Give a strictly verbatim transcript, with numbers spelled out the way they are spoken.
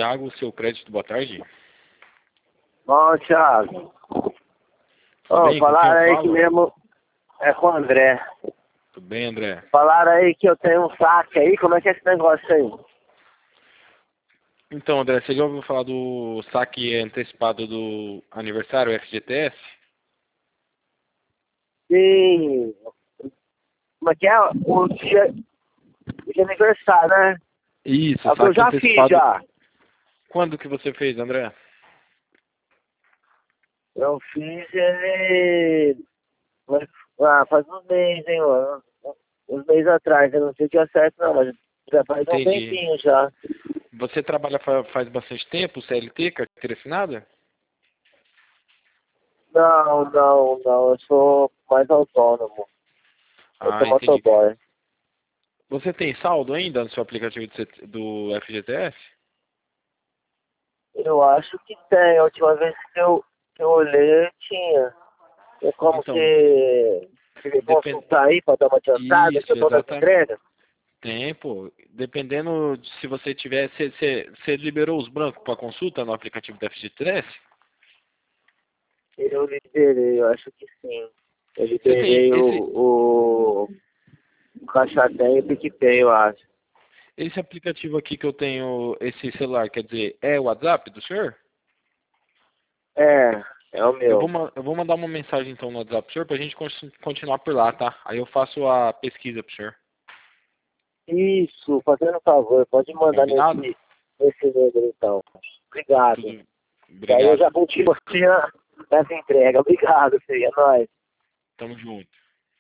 Thiago, seu crédito, boa tarde. Bom, Thiago. Tudo Ô, bem? Com quem falaram eu aí falo? que mesmo é com o André. Tudo bem, André? Falaram aí que eu tenho um saque aí, como é que é esse negócio aí? Então, André, você já ouviu falar do saque antecipado do aniversário F G T S? Sim. Como é que é? O dia, o dia aniversário, né? Isso, É o que eu saque já fiz antecipado. já. Quando que você fez, André? Eu fiz ele ah, faz uns meses, hein, mano. Uns meses atrás, eu não sei o dia certo não, mas já faz um Entendi. tempinho já. Você trabalha fa- faz bastante tempo, C L T, carteira assinada? Não, não, não, eu sou mais autônomo. Eu Ah, sou entendi. motoboy. Você tem saldo ainda no seu aplicativo do C- do F G T S? Eu acho que tem. A última vez que eu, que eu olhei, eu tinha. É como Então, que você depende... consultar aí para dar uma adiantada, que eu Isso, tô dando exatamente. entrega? Tempo, dependendo de se você tiver, você, você, você liberou os brancos para consulta no aplicativo da F G T S? Eu liberei, eu acho que sim. Eu Você tem liberei esse, o, o, o Caixa Tem e o PicPay, eu acho. esse aplicativo aqui que eu tenho, esse celular, quer dizer, é o WhatsApp do senhor? É, é o Eu vou, meu. ma- eu vou mandar uma mensagem então no WhatsApp pro senhor pra gente con- continuar por lá, tá? Aí eu faço a pesquisa pro senhor. Isso, fazendo um favor, pode mandar Combinado? nesse, nesse número então. Obrigado. Tudo. E aí eu Obrigado. já continuo assim a- essa entrega. Obrigado, filho. É nóis. Tamo junto.